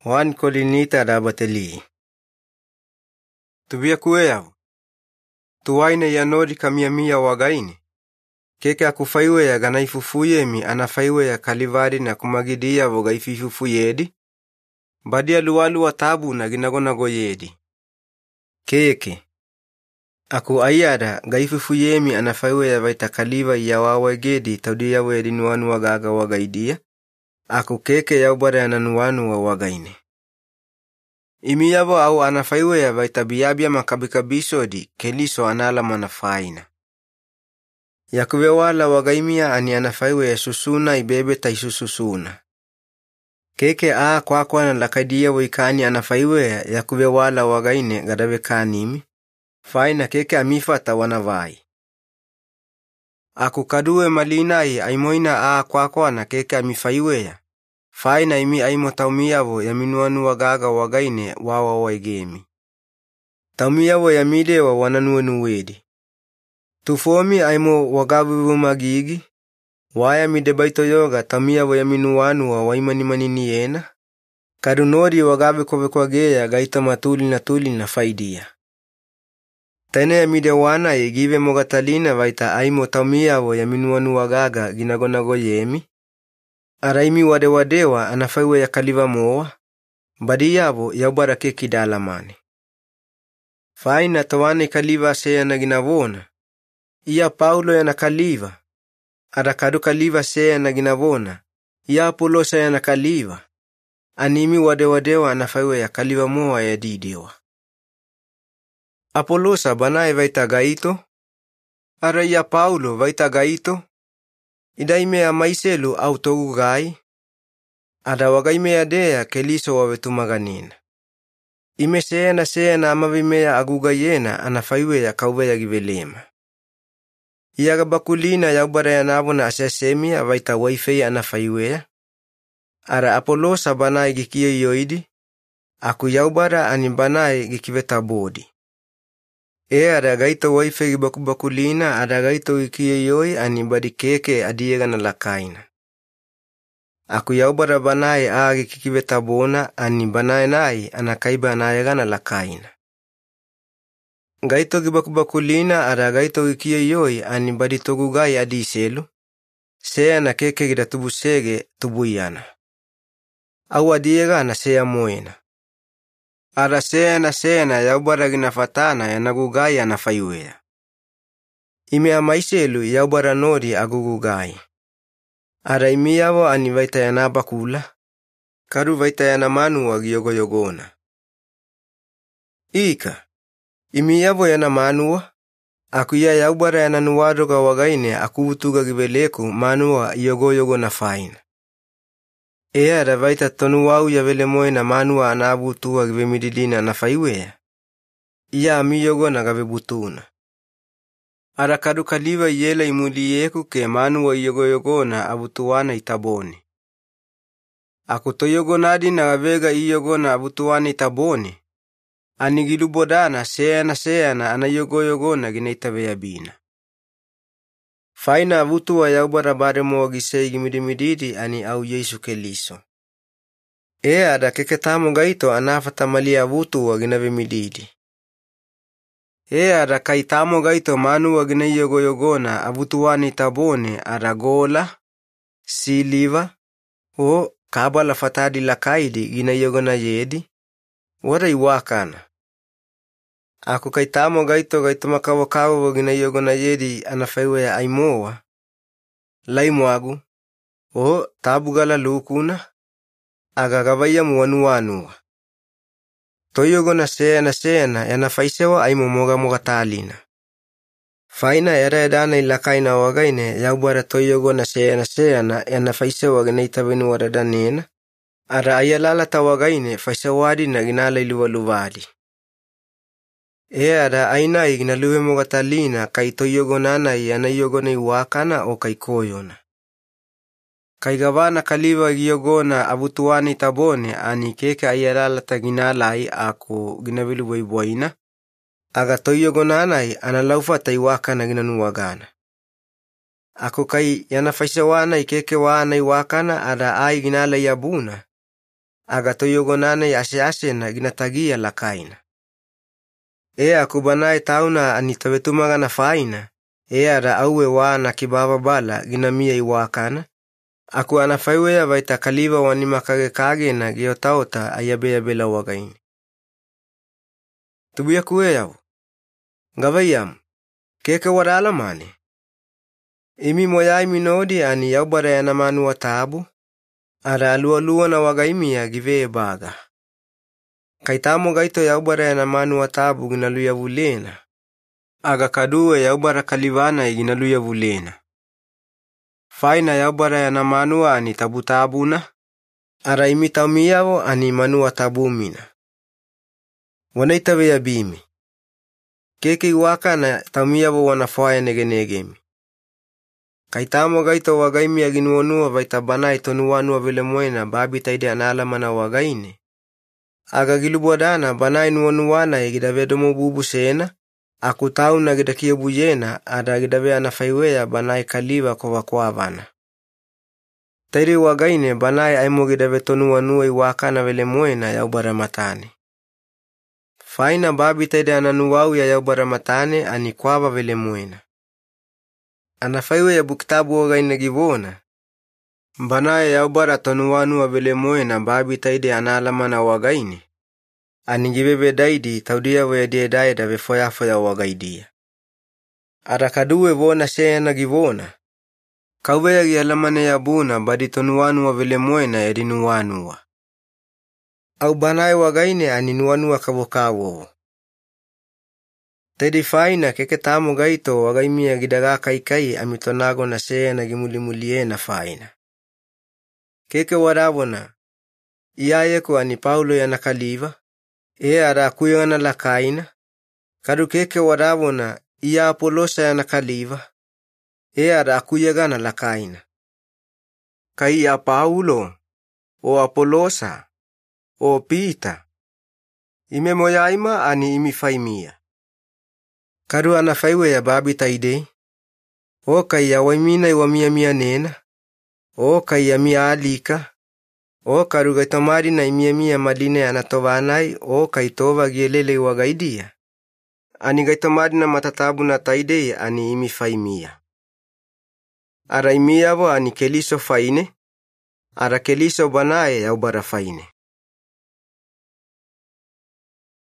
Juan Kolinita dabateli. Tubia kueyavu. Tuwaine ya nodi kamiamia wagaini. Keke akufaiwe ya ganaifufuyemi anafaiwe ya kalivari na kumagidia voga ififufuyedi. Badia luwalu wa tabu na ginagonago yedi. Keke. Aku ayada gaifufuyemi anafaiwe ya vaita kaliva ya wawegedi taudia wedi nuanu wagaga wagaidia. Aku keke ya ubara ya nanuanu wa wagaine. Imiyavo au anafaiwe ya vaitabiabia makabikabisodi keliso anala manafaina. Yakuwe wala wagaimia ani anafaiwe ya susuna ibebe taisususuna. Keke kwa na lakadia wikani anafaiwe ya yakuwe wala wagaine gadawe kanimi. Faina keke amifata wanavai. Aku kaduwe malinai aimoina kwa na keke amifaiwe ya. Faina imi aimo taumiyavo ya minuanu wagaga wagaine wawa waigemi. Taumiyavo ya midewa wananuenu wedi. Tufomi aimo wagabu magigi. Waya midebaito yoga taumiyavo ya minuanu wa waimani niena. Kadunori wagabe kobe kwa geya gaita matuli na faidia. Tene ya midewana igive mogatalina vaita aimo taumiyavo ya minuanu wagaga ginagonago yemi. Araimi wadewa anafaiwe ya kaliva moa. Badiyavo ya ubara keki dalamani. Faina tawane kaliva seya na ginavona. Iya Paulo ya na kaliva. Arakadu kaliva seya na ginavona. Iya Apolosa ya na kaliva. Animi wadewa anafaiwe ya kaliva moa ya didiwa. Apolosa banae vaita gaito. Ara iya Paulo vaita gaito. Idaime ya maiselu au togu gai. Ada wagaime ya dea keliso wawetumaganina. Ime seya na amavime ya aguga yena anafaiwe ya kauwe ya givelema. Iyaga bakulina ya ubara ya nabona asesemi ya vaita waifei anafaiwe ya. Ara Apolosa banae gikiyo yoidi. Aku ya ubara anibanae gikiveta bodi. Ada gaito waifei gibakulina ada gaito gikiyo yoi anibadi keke adiega na lakaina. Aku ya ubara banae gikiveta bona anibanae nai anakaiba anaega na lakaina. Gaito gibakulina ada gaito gikiyo yoi anibadi togugai adiselu. Seya na keke gidatubusege tubuyana. Au adiega na seya moena. Ara seya na ya ubara ginafatana ya nagugai anafaiwea. Ime ya maiselu ya ubara nori agugugai. Ara imiyavo anivaita ya nabakula. Karu vaita ya namanu wagiyogoyogona. Ika. Imiyavo ya namanuwa. Akuya ya ubara ya nanuwadoga wagaine akubutuga gibeleku manuwa yogoyogo na faina. Ada vaita tonuwau ya vele moe na manuwa anabutuwa gibemidilina na faiwea. Iya amiyogo na gabebutuna. Ara kadu kaliva yela imuliyeku ke manuwa yogoyogona abutuwana itaboni. Akutoyogonadi na gavega iyogona abutuwana itaboni. Anigilubodana seya na anayogoyogona ginaitabea bina. Faina abutuwa ya ubara bare moa gisei gimidimididi ani au Yesu keliso. Ada keketamo gaito anafata mali abutuwa ginavimididi. Ada kaitamo gaito manuwa ginayogoyogona abutuwani tabone aragola, siliva, o kabala fatadi lakaidi ginayogona yedi, wara iwakana. Aku kaitamo gaito makawakawa ginayogona yedi anafaiwe ya aimowa. Laimuagu, o tabugala lukuna, agagavaya muwanuwanuwa. Toyogona seya na yanafaisewa aimomoga mogatalina. Faina edana ilakaina wagaine ya ubara toyogona seya na yanafaisewa ginaitabenu waradanena. Ara ayalala tawagaine faisewadi na ginala iluwaluvadi. Ada aina ignaluwe mogatalina kai toyogonana yanayogona iwakana o kai koyona. Kai gavana kaliva giyogona abutuwani tabone ani keke ayalala taginalai ako ginavilu ibuaina. Aga toyogonana analaufata iwakana ginanuwagana. Ako kai yanafaisewana ikeke wana iwakana ada ginala yabuna. agatoyogonana yase-asena ginatagia lakaina. Ea kubanai tauna anitavetumagana faina, ea ra auwe wana kibaba bala ginamia iwakana, aku anafaiwea vaita kaliva wanimakage kagena geotaota ayabela wagaini. Tubuya kueyavu, ngavayam, keke warala mane. Imi moyai minodi ani yaubara ya namanu watabu, ara alua na wagaimia give baga. Kaitamo gaito yaubara ya namanu watabu ginaluya vulena, aga kaduwe yaubara kalivana ginaluya vulena. Faina yaubara ya namanu ani tabutabuna, ara imi taumiyavo ani manu watabumina. Wanaitawe ya bimi. Keke iwaka na taumiyavo wanafaya negenegemi. Kaitamo gaito wagaimia ginuonua vaita banai tonuanua vile moena babi taide analamana wagaine. Aga gilubuadana banai nuonuana egidavedomo bubu sena, aku tauna gidakia bujena ada gidave anafaiwea banai kaliva kovakuavana. Tairi wagaine banai aimo gidave tonuanua iwakana vile moena yaubara matane. Faina babi taide ananuau ya yaubara matane ani kwava vile moena. Anafaiwea buktabu wagaine givona. Banai yaubara tonuanua vile moena babi taide analamana wagaine. Anigibebe daidi taudia wede daida vefoya wagaidia. Arakaduwe vona sena givona. Kauwea gialamane yabuna badi tonuanua vile moena edinuanua. Au banai wagaine aninuanua kabokawo. Tedi faina keke tamo gaito wagaimia gidaga kai amitonago na sena gimulimuliena faina. Keke waravona. Iayeko ani Paulo ya nakaliva. Ara kuyana lakaina. Kadu keke waravona iya Apolosa ya nakaliva. Ara kuyagana lakaina. Kai ya Paulo. O Apolosa. O Pita. Ime moyaima ani imi faimia. Kadu anafaiwe ya babi taide. O kai ya waimina iwamia nena. O kai ya mia alika. O karuga tomari na imia madine anatovanai o kaitova gielele wagaidia. Ani gaitomari na matatabu na taide ani imi faimia. Ara imiavo ani keliso faine. Ara keliso banae yaubara faine.